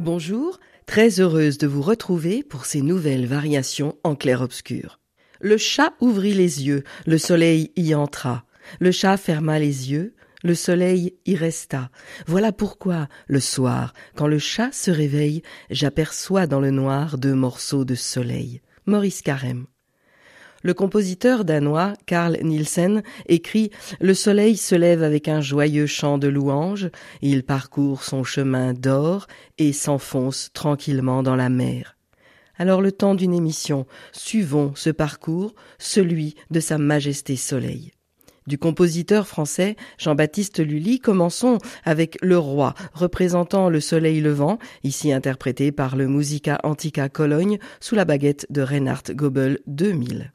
Bonjour, très heureuse de vous retrouver pour ces nouvelles variations en clair-obscur. Le chat ouvrit les yeux, le soleil y entra. Le chat ferma les yeux, le soleil y resta. Voilà pourquoi, le soir, quand le chat se réveille, j'aperçois dans le noir 2 morceaux de soleil. Maurice Carême. Le compositeur danois Carl Nielsen écrit « Le soleil se lève avec un joyeux chant de louange, il parcourt son chemin d'or et s'enfonce tranquillement dans la mer. » Alors le temps d'une émission, suivons ce parcours, celui de Sa Majesté Soleil. Du compositeur français Jean-Baptiste Lully, commençons avec Le Roi, représentant le soleil levant, ici interprété par le Musica Antica Cologne sous la baguette de Reinhard Goebel 2000.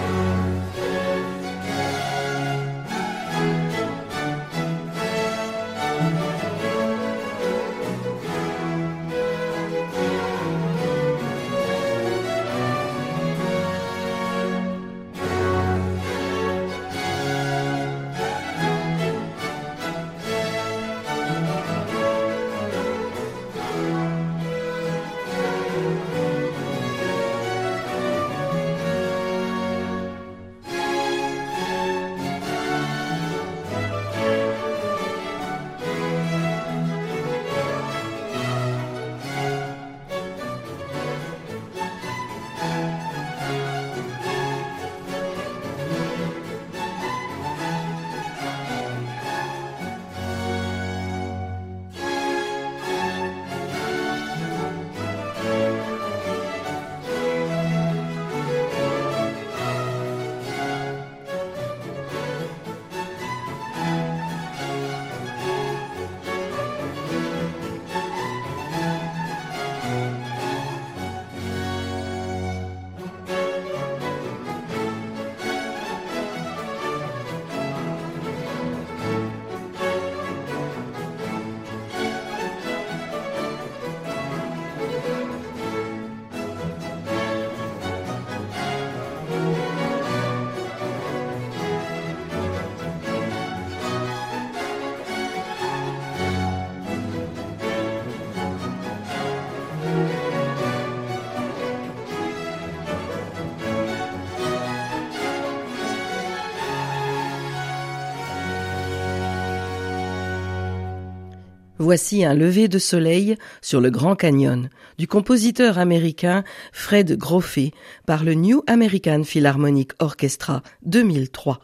Voici un lever de soleil sur le Grand Canyon du compositeur américain Fred Groffé par le New American Philharmonic Orchestra 2003.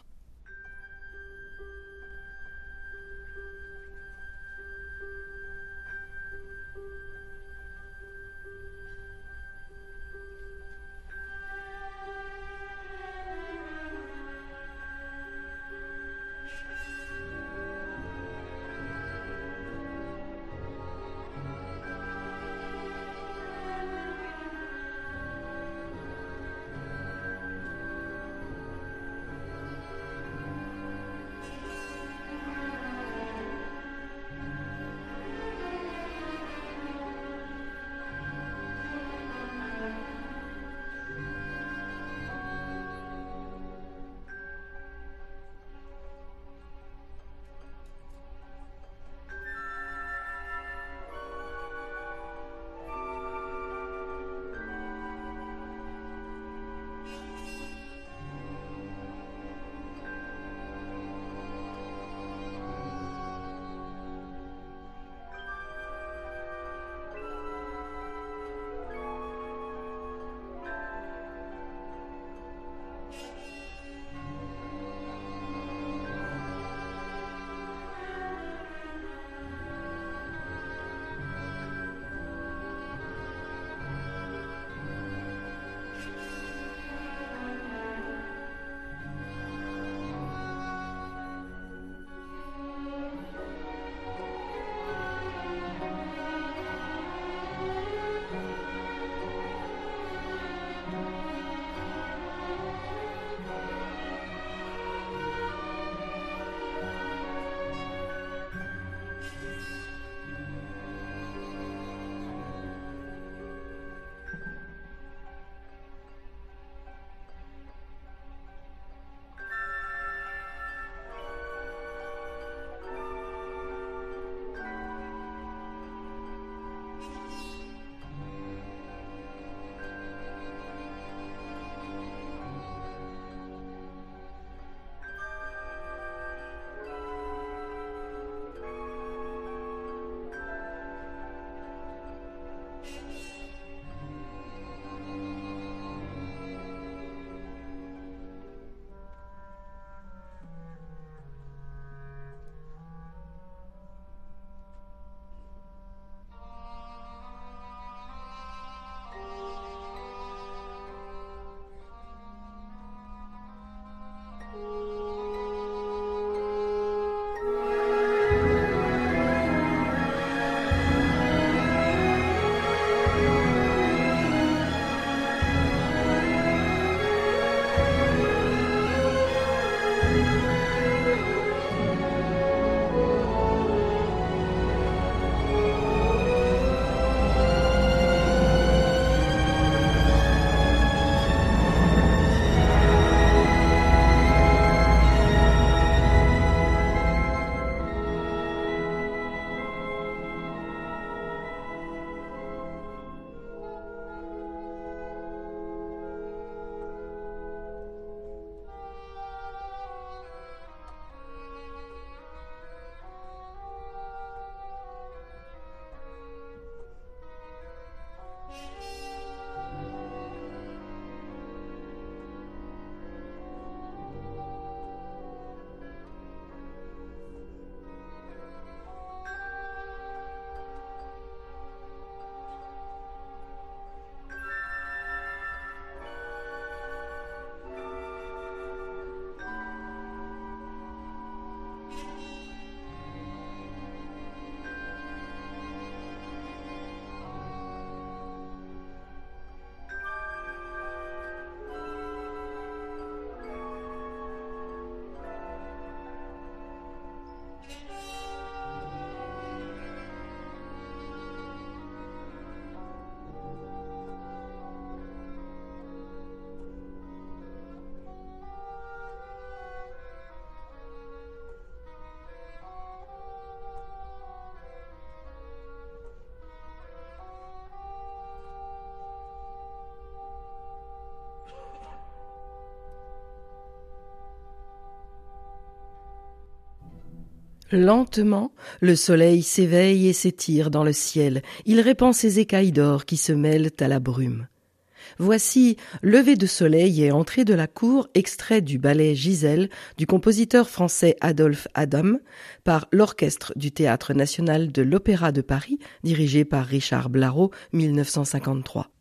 Lentement, le soleil s'éveille et s'étire dans le ciel. Il répand ses écailles d'or qui se mêlent à la brume. Voici Lever de soleil et entrée de la cour, extrait du ballet Gisèle du compositeur français Adolphe Adam par l'orchestre du Théâtre national de l'Opéra de Paris, dirigé par Richard Blarow, 1953.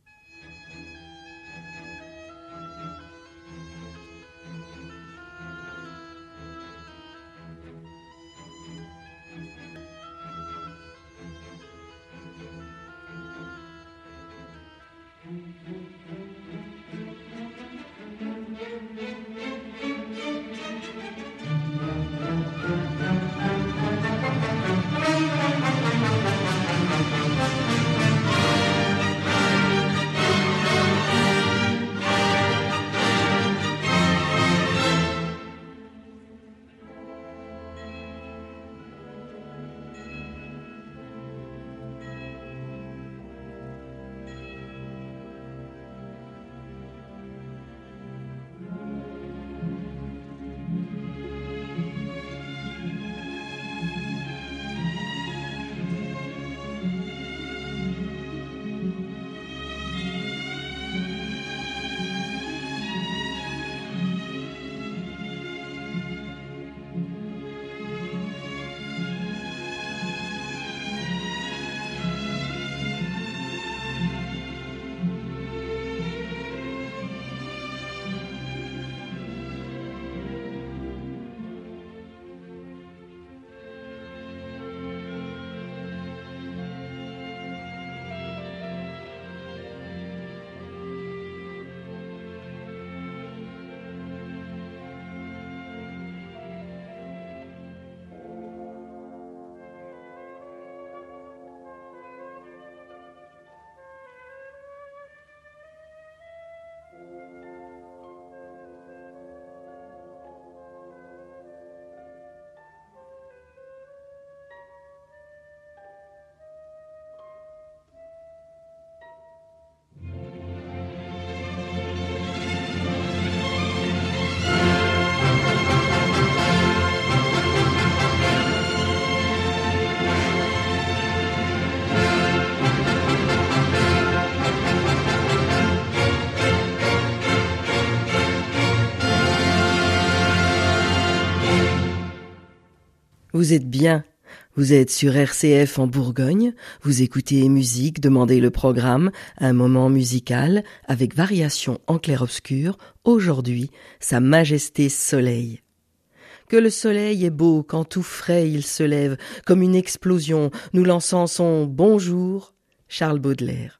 Vous êtes bien, vous êtes sur RCF en Bourgogne, vous écoutez musique, demandez le programme, un moment musical avec variation en clair-obscur, aujourd'hui, Sa Majesté Soleil. Que le soleil est beau quand tout frais il se lève, comme une explosion, nous lançant son bonjour, Charles Baudelaire.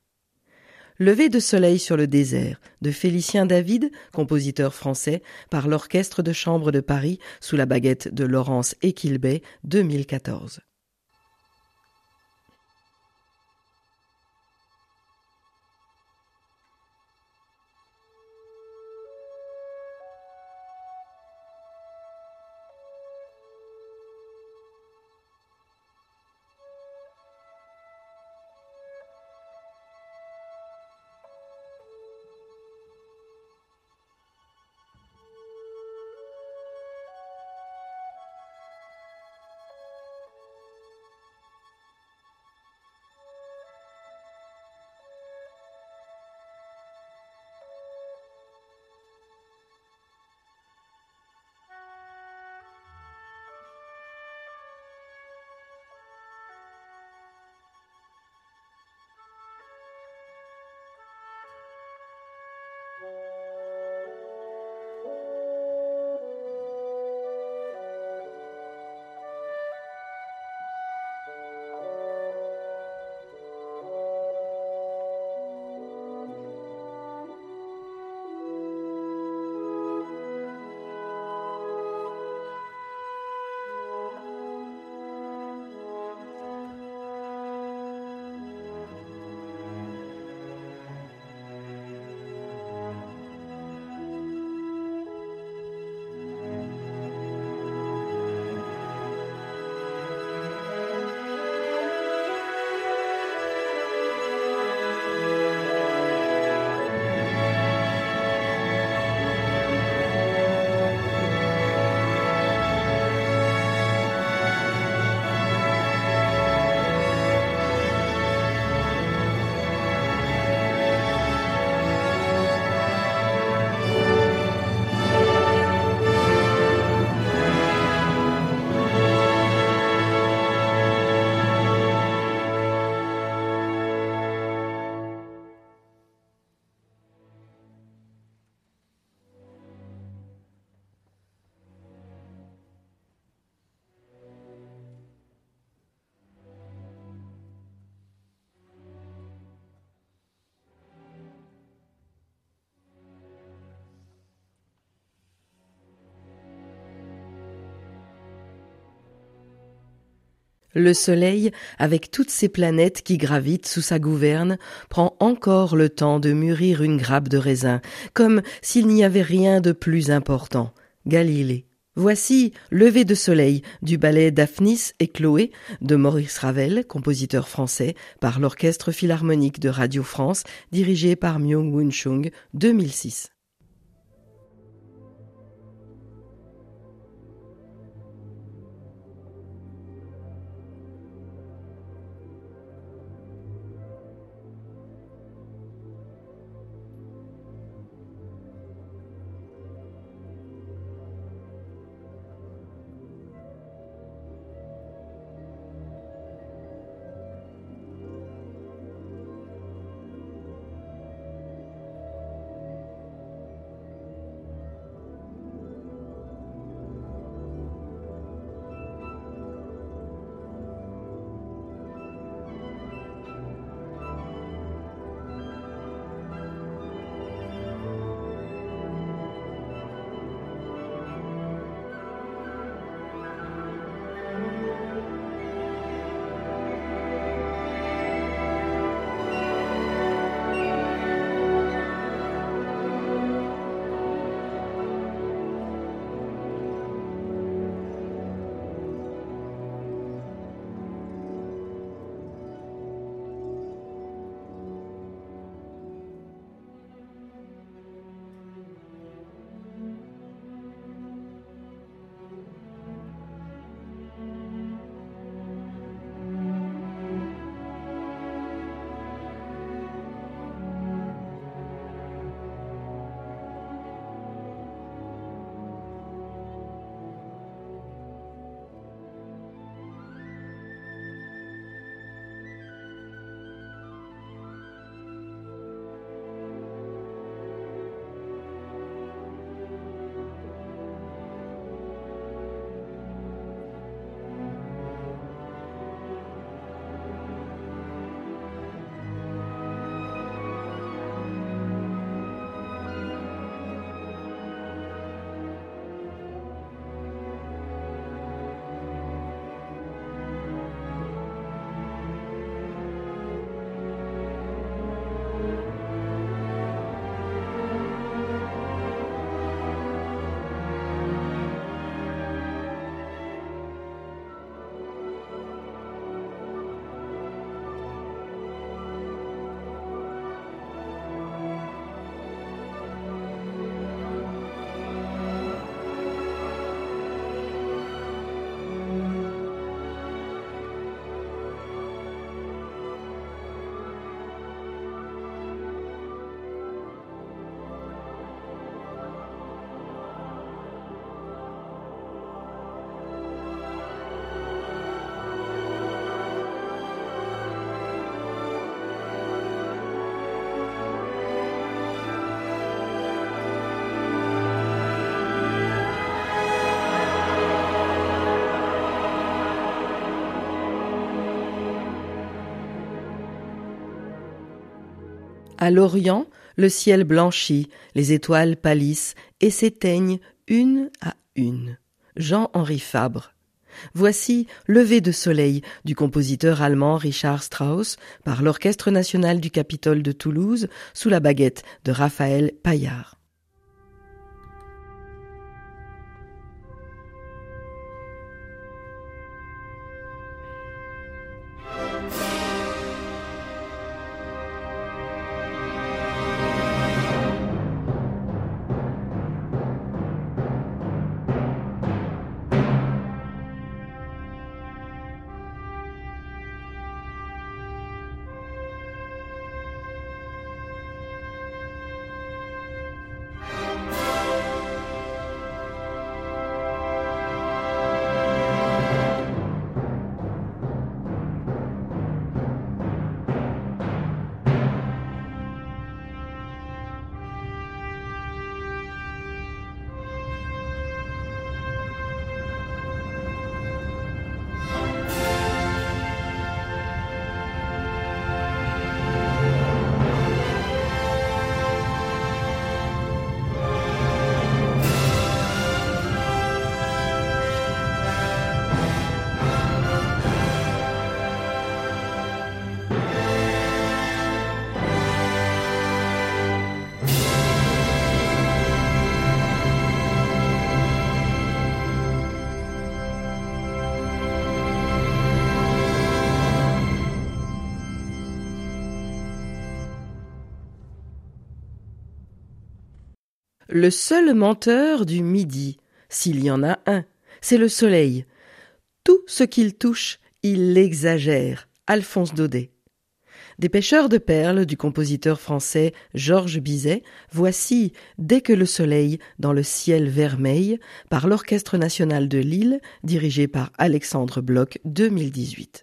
Lever de soleil sur le désert, de Félicien David, compositeur français, par l'Orchestre de chambre de Paris, sous la baguette de Laurence Equilbet, 2014. Le Soleil, avec toutes ces planètes qui gravitent sous sa gouverne, prend encore le temps de mûrir une grappe de raisin, comme s'il n'y avait rien de plus important. Galilée. Voici Lever de soleil du ballet Daphnis et Chloé de Maurice Ravel, compositeur français, par l'Orchestre Philharmonique de Radio France, dirigé par Myung-Whun Chung, 2006. À l'Orient, le ciel blanchit, les étoiles pâlissent et s'éteignent une à une. Jean-Henri Fabre. Voici Lever de soleil du compositeur allemand Richard Strauss par l'Orchestre national du Capitole de Toulouse sous la baguette de Raphaël Paillard. Le seul menteur du midi, s'il y en a un, c'est le soleil. Tout ce qu'il touche, il l'exagère. Alphonse Daudet. Des pêcheurs de perles du compositeur français Georges Bizet, voici Dès que le soleil dans le ciel vermeil par l'Orchestre national de Lille, dirigé par Alexandre Bloch, 2018.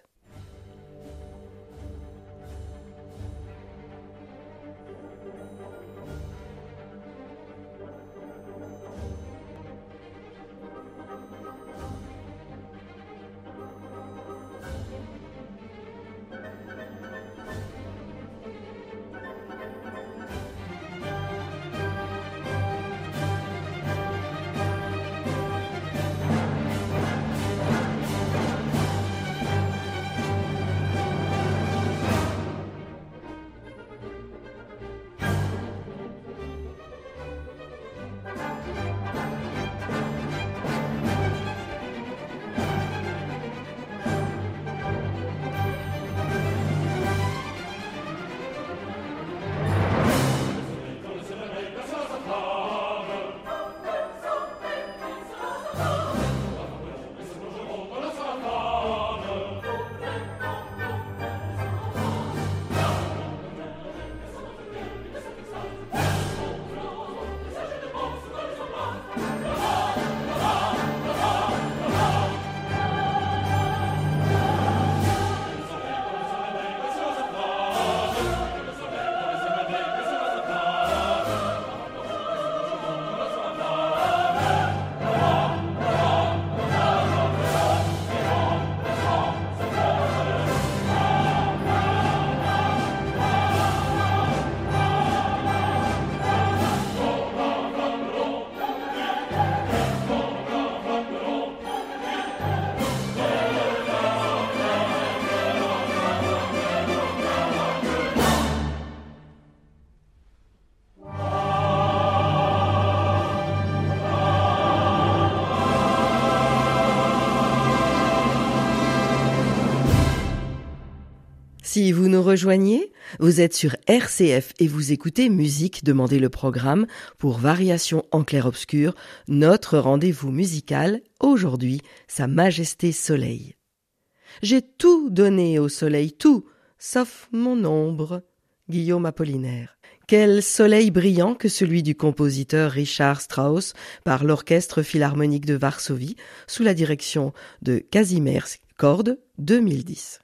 Si vous nous rejoignez, vous êtes sur RCF et vous écoutez Musique, demandez le programme pour Variation en clair-obscur, notre rendez-vous musical, aujourd'hui, Sa Majesté Soleil. J'ai tout donné au soleil, tout, sauf mon ombre. Guillaume Apollinaire. Quel soleil brillant que celui du compositeur Richard Strauss par l'Orchestre philharmonique de Varsovie sous la direction de Kazimierz Kord, 2010.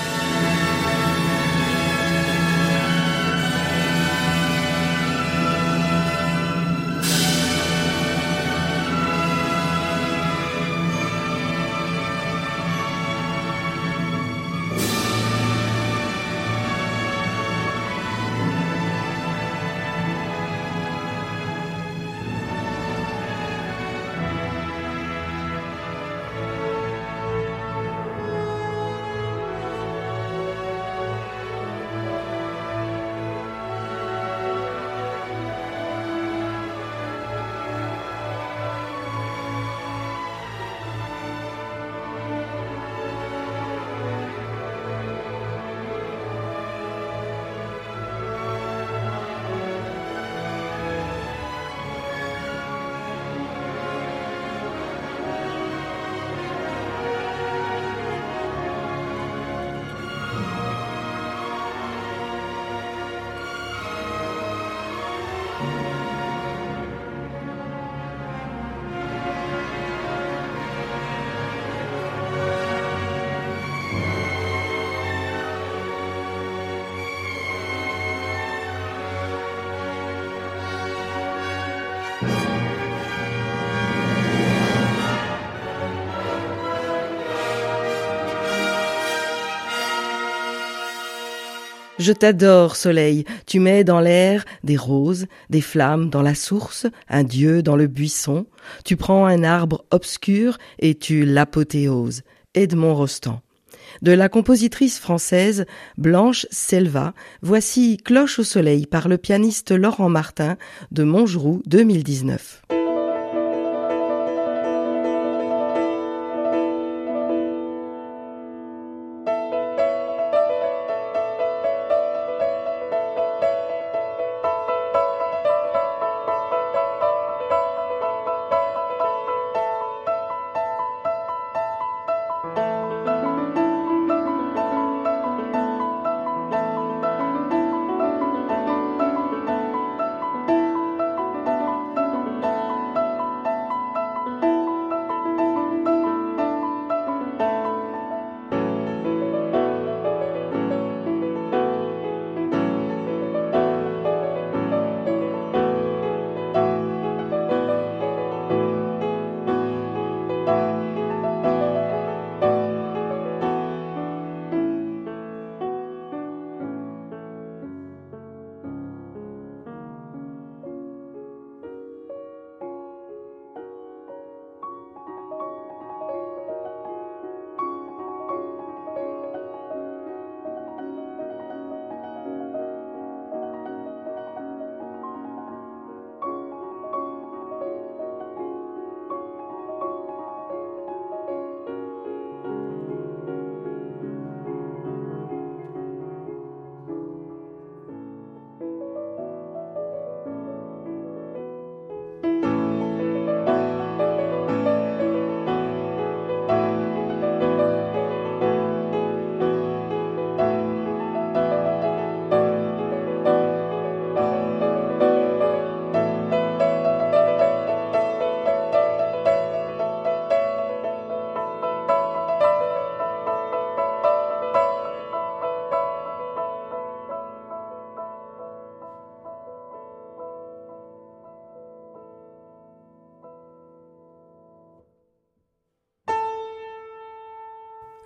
Je t'adore, soleil, tu mets dans l'air des roses, des flammes dans la source, un dieu dans le buisson. Tu prends un arbre obscur et tu l'apothéoses. Edmond Rostand. De la compositrice française Blanche Selva, voici Cloche au soleil par le pianiste Laurent Martin de Montgeroux 2019.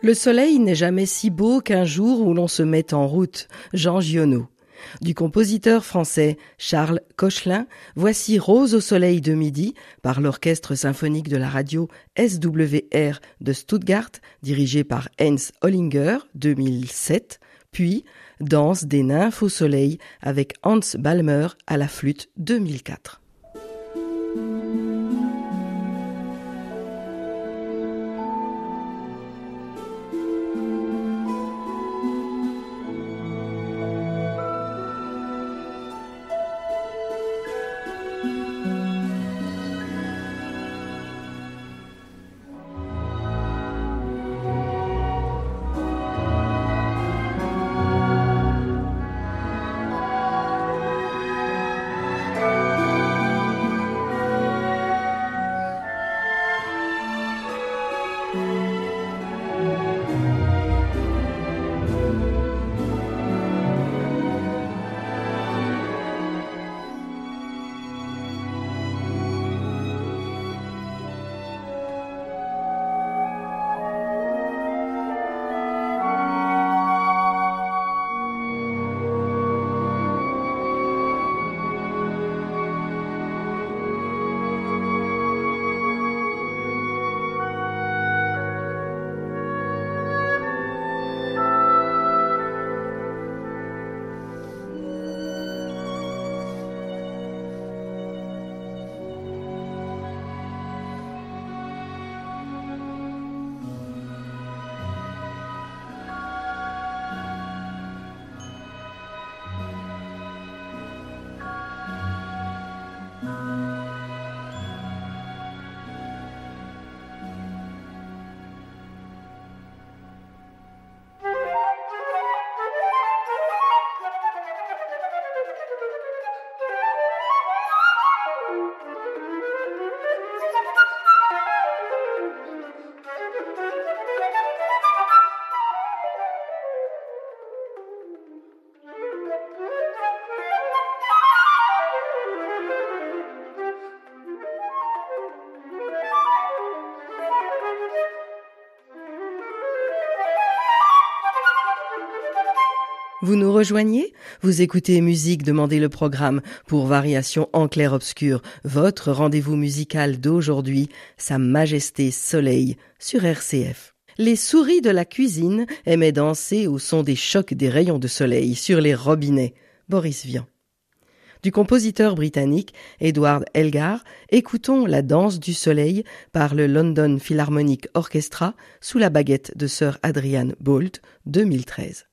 Le soleil n'est jamais si beau qu'un jour où l'on se met en route. Jean Giono. Du compositeur français Charles Cochelin, voici Rose au soleil de midi par l'orchestre symphonique de la radio SWR de Stuttgart, dirigé par Heinz Hollinger, 2007, puis Danse des nymphes au soleil avec Hans Balmer à la flûte, 2004. Vous nous rejoignez? Vous écoutez Musique, demandez le programme pour Variation en clair-obscur, votre rendez-vous musical d'aujourd'hui, Sa Majesté Soleil, sur RCF. Les souris de la cuisine aimaient danser au son des chocs des rayons de soleil sur les robinets. Boris Vian. Du compositeur britannique Edward Elgar, écoutons La danse du soleil par le London Philharmonic Orchestra sous la baguette de Sir Adrian Boult, 2013.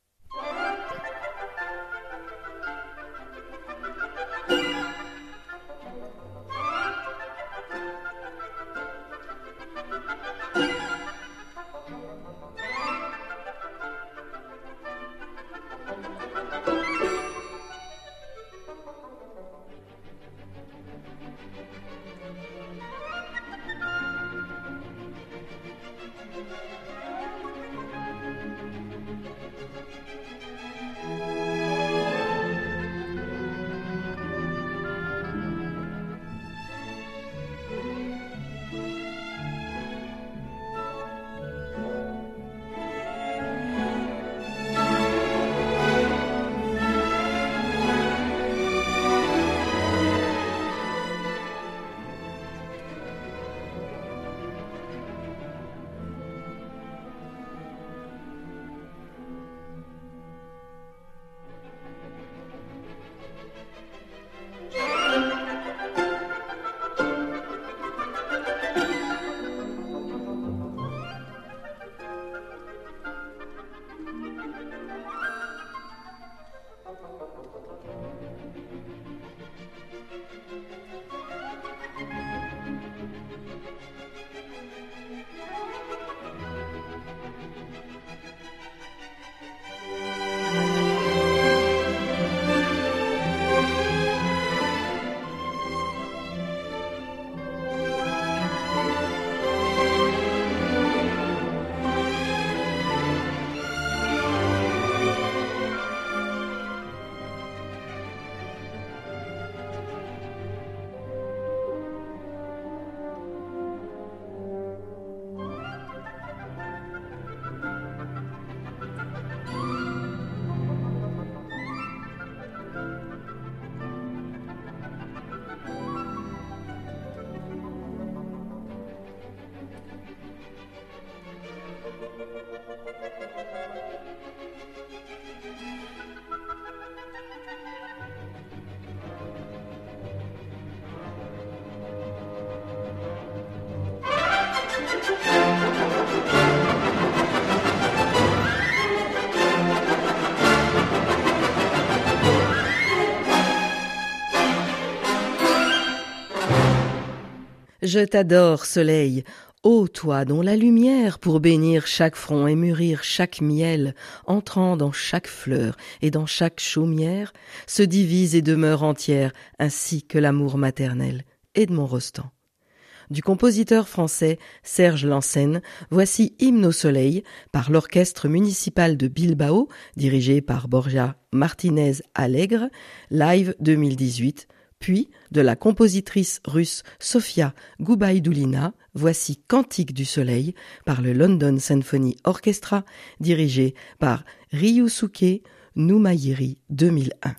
Je t'adore, soleil, ô toi dont la lumière, pour bénir chaque front et mûrir chaque miel, entrant dans chaque fleur et dans chaque chaumière, se divise et demeure entière, ainsi que l'amour maternel. Edmond Rostand. Du compositeur français Serge Lansène, voici Hymne au soleil par l'orchestre municipal de Bilbao, dirigé par Borja Martínez Alegre, live 2018, puis de la compositrice russe Sofia Goubaïdoulina, voici Cantique du soleil par le London Symphony Orchestra, dirigé par Ryusuke Numayiri 2001.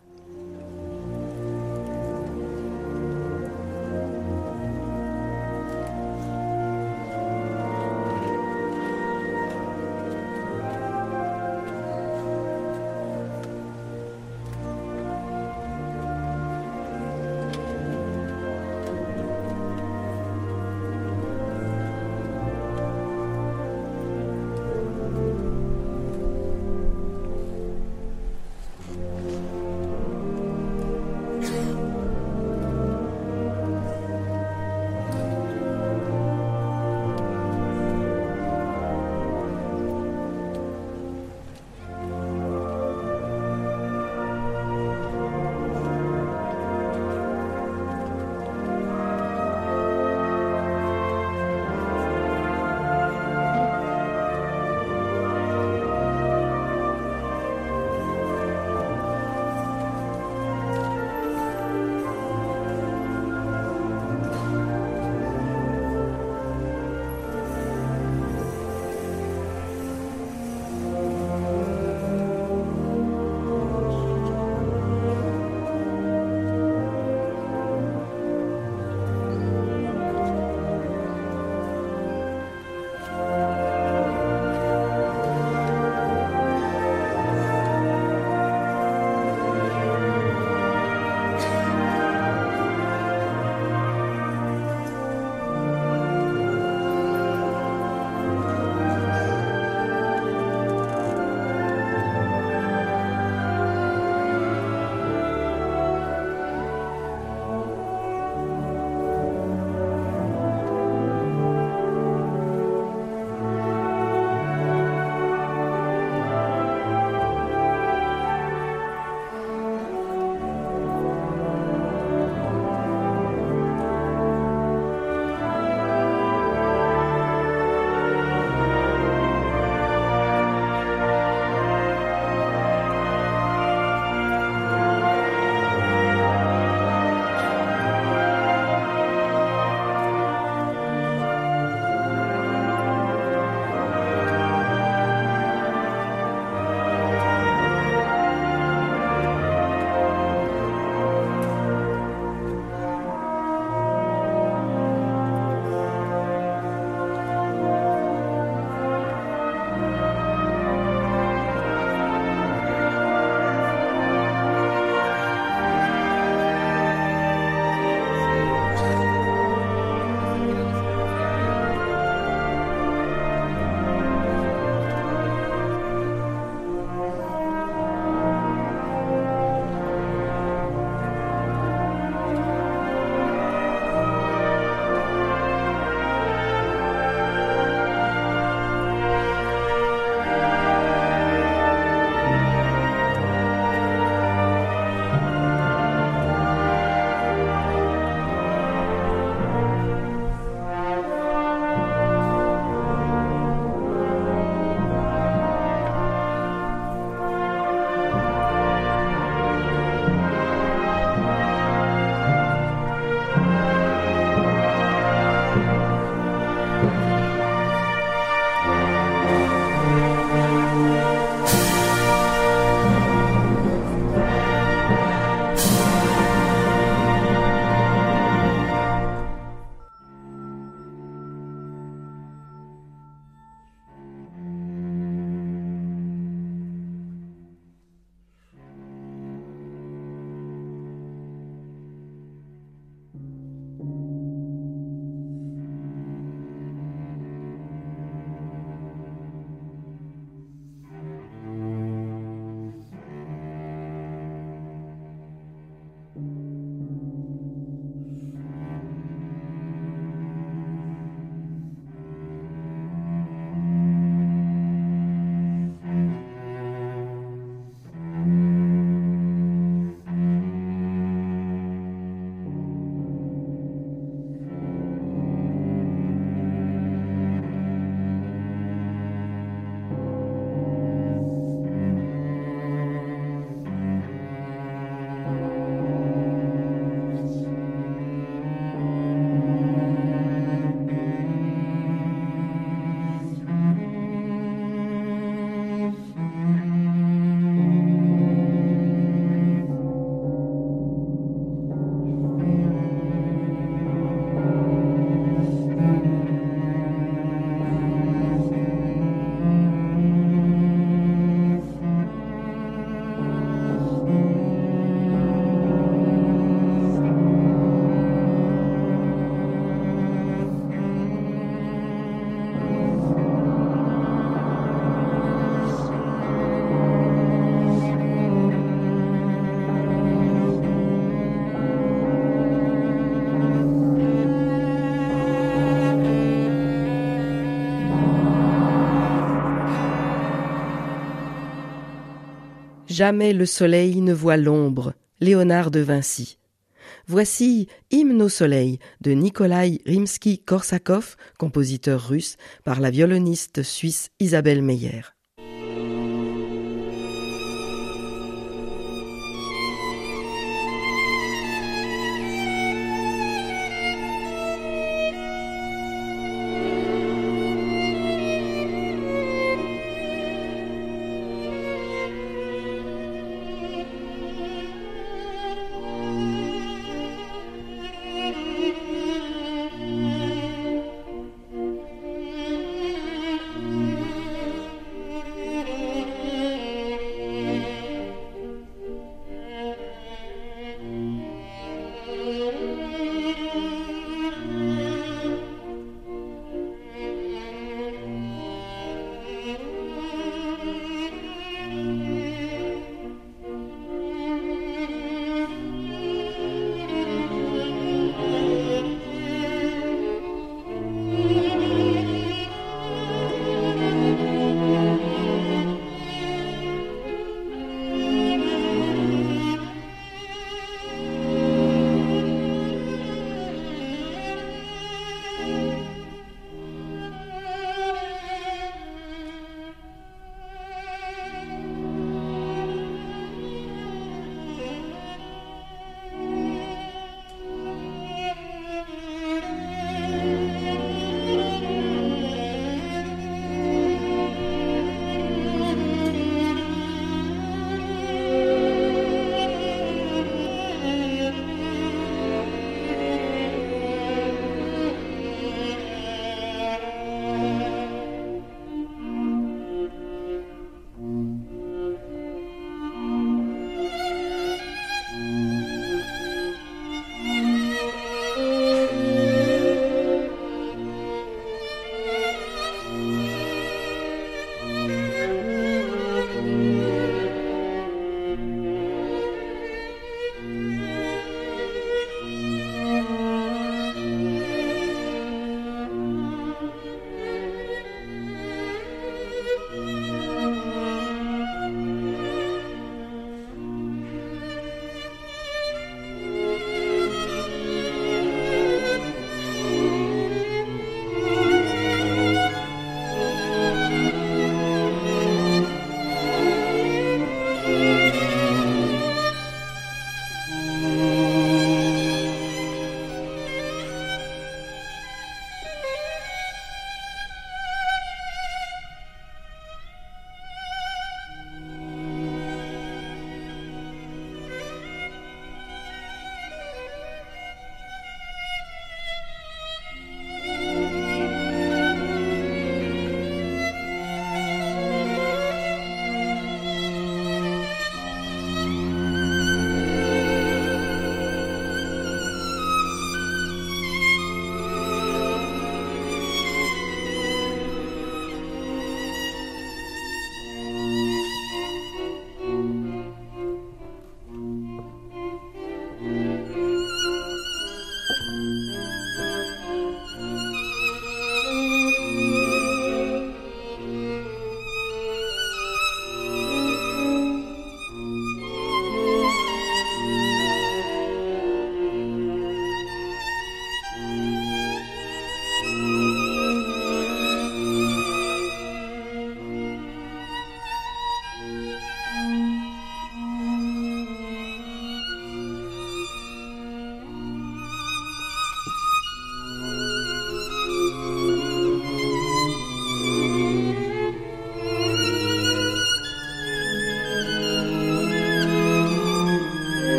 Jamais le soleil ne voit l'ombre. Léonard de Vinci. Voici Hymne au soleil de Nikolai Rimsky-Korsakov, compositeur russe, par la violoniste suisse Isabelle Meyer.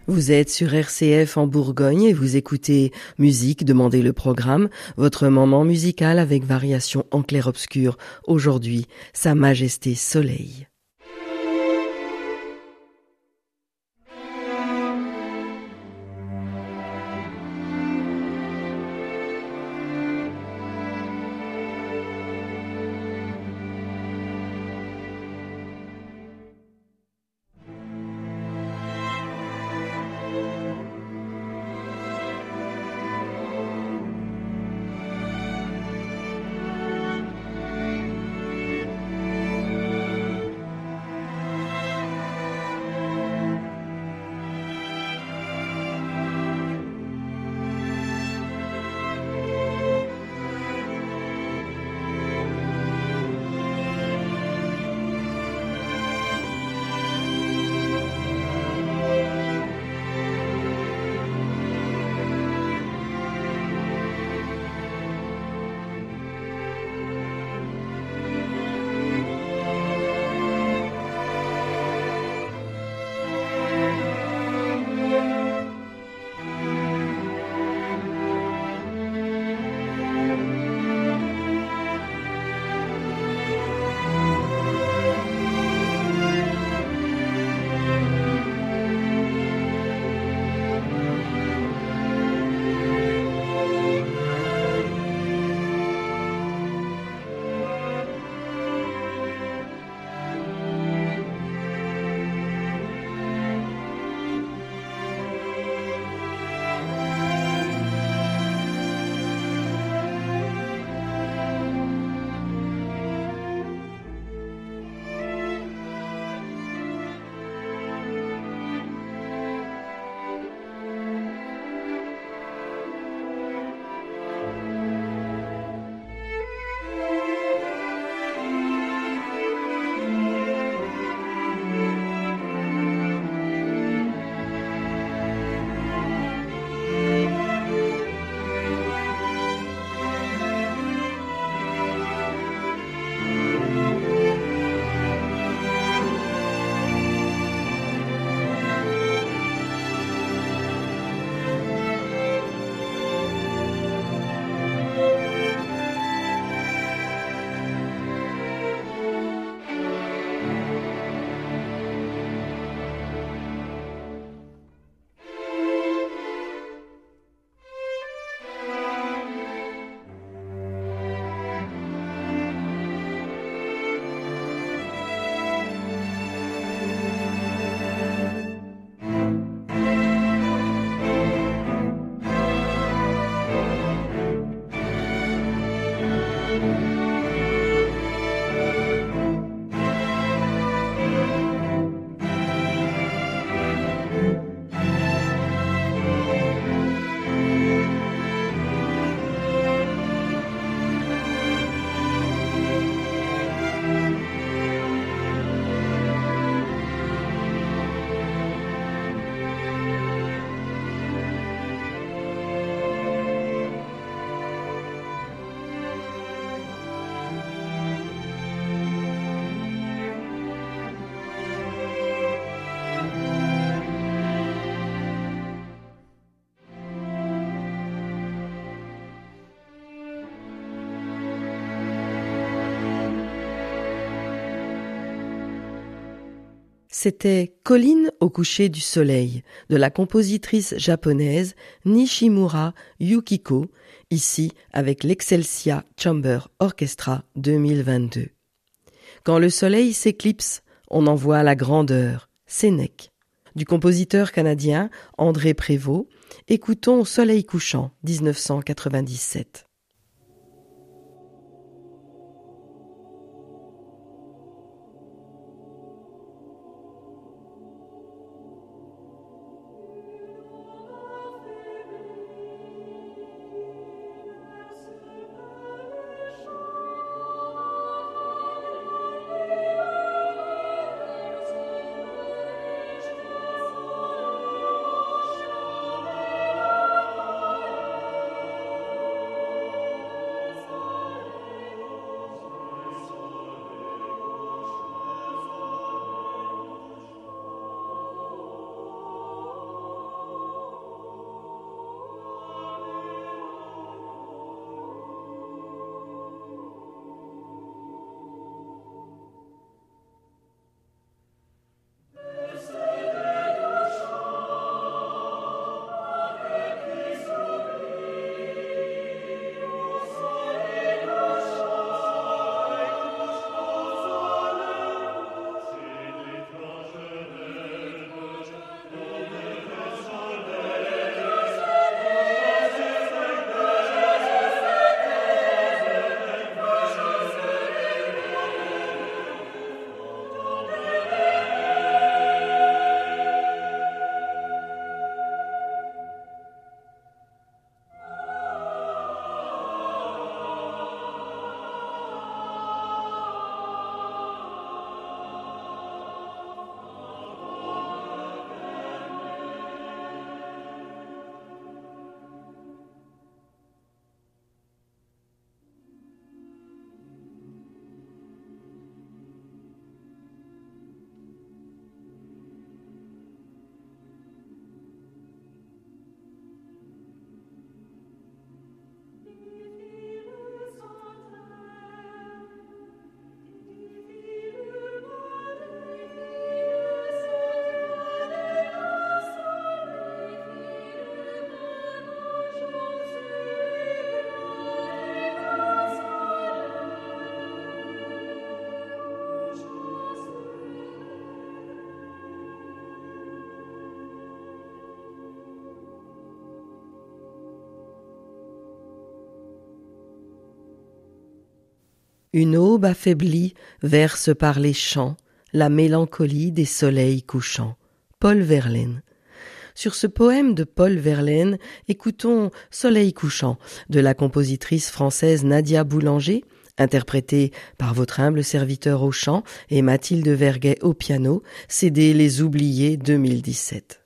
Vous êtes sur RCF en Bourgogne et vous écoutez Musique, demandez le programme, votre moment musical avec variation en clair-obscur. Aujourd'hui, Sa Majesté Soleil. C'était Colline au coucher du soleil de la compositrice japonaise Nishimura Yukiko, ici avec l'Excelsia Chamber Orchestra 2022. Quand le soleil s'éclipse, on en voit la grandeur, Sénèque. Du compositeur canadien André Prévost, écoutons Soleil couchant 1997. Une aube affaiblie verse par les champs la mélancolie des soleils couchants. Paul Verlaine. Sur ce poème de Paul Verlaine, écoutons Soleil couchant de la compositrice française Nadia Boulanger, interprété par votre humble serviteur au chant et Mathilde Verguet au piano, CD Les Oubliés 2017.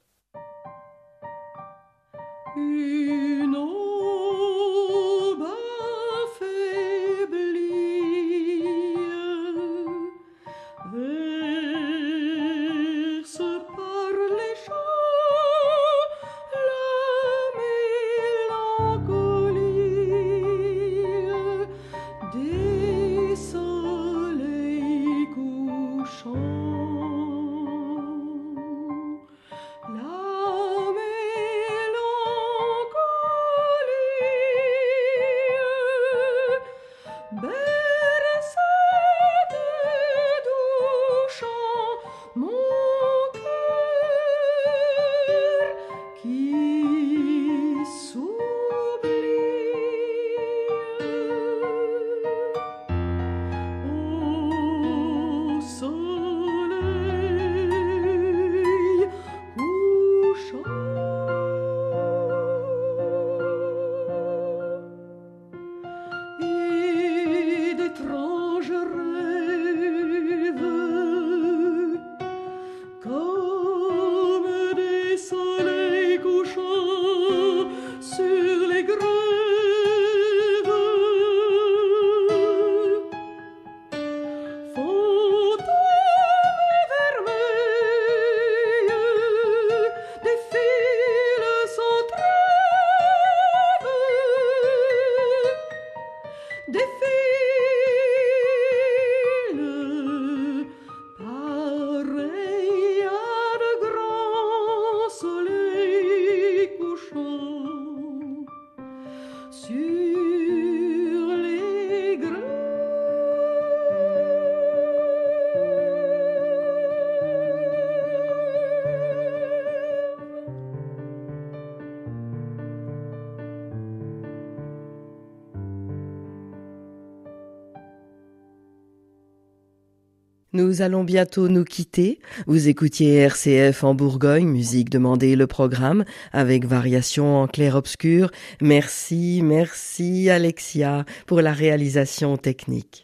Une aube affaiblie verse par les champs la mélancolie des soleils couchants. Nous allons bientôt nous quitter. Vous écoutiez RCF en Bourgogne, musique demandée le programme, avec variation en clair-obscur. Merci Alexia pour la réalisation technique.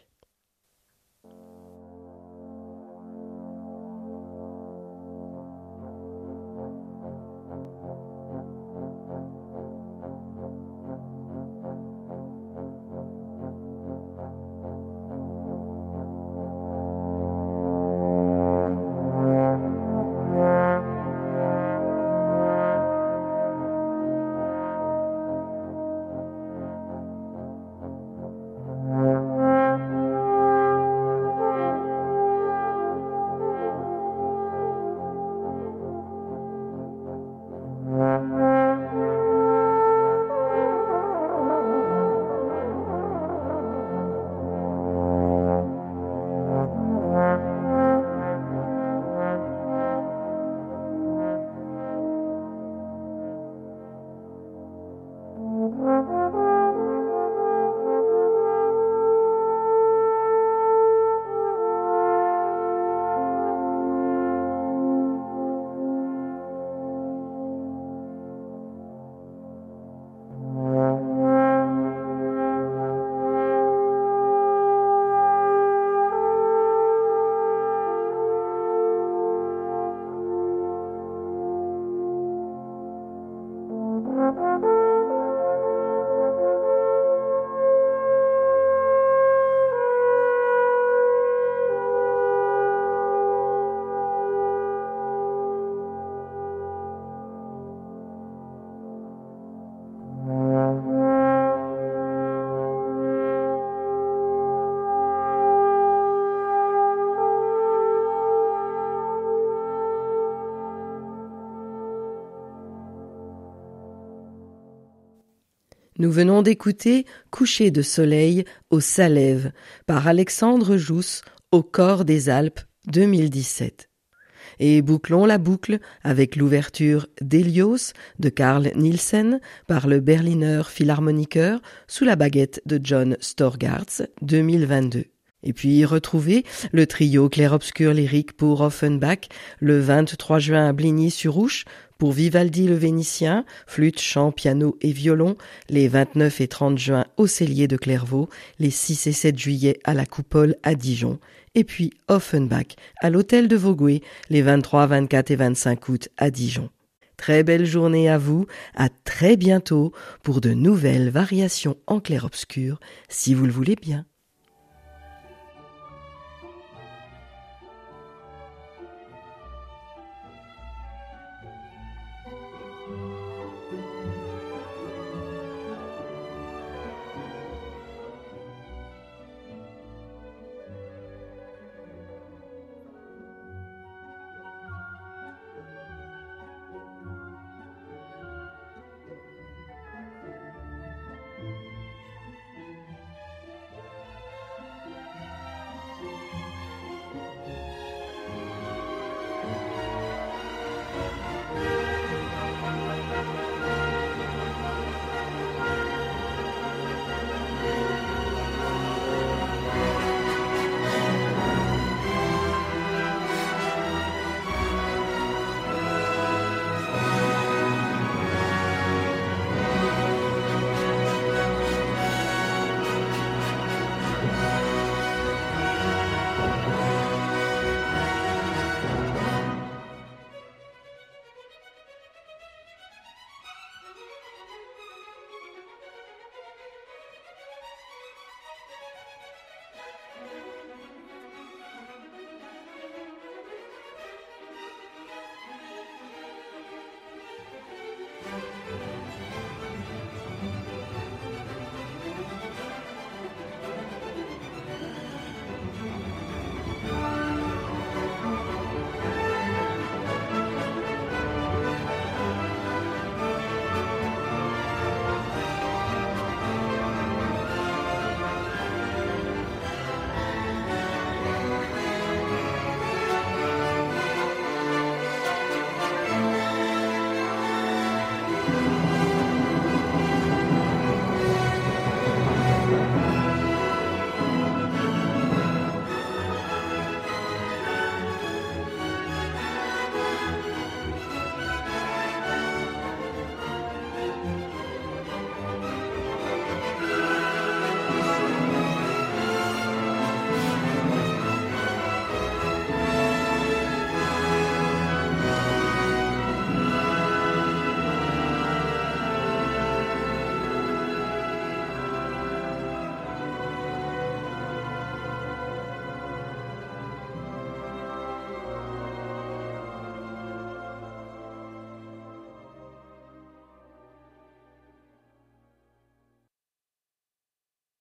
Nous venons d'écouter Coucher de soleil au Salève par Alexandre Jousse au Chor des Alpes 2017. Et bouclons la boucle avec l'ouverture d'Hélios de Carl Nielsen par le Berliner Philharmoniker sous la baguette de John Storgartz 2022. Et puis retrouvez le trio clair-obscur lyrique pour Offenbach le 23 juin à Bligny-sur-Ouche, pour Vivaldi le Vénitien, flûte, chant, piano et violon, les 29 et 30 juin au Cellier de Clairvaux, les 6 et 7 juillet à la Coupole à Dijon, et puis Offenbach à l'Hôtel de Vogüé, les 23, 24 et 25 août à Dijon. Très belle journée à vous, à très bientôt pour de nouvelles variations en clair-obscur, si vous le voulez bien.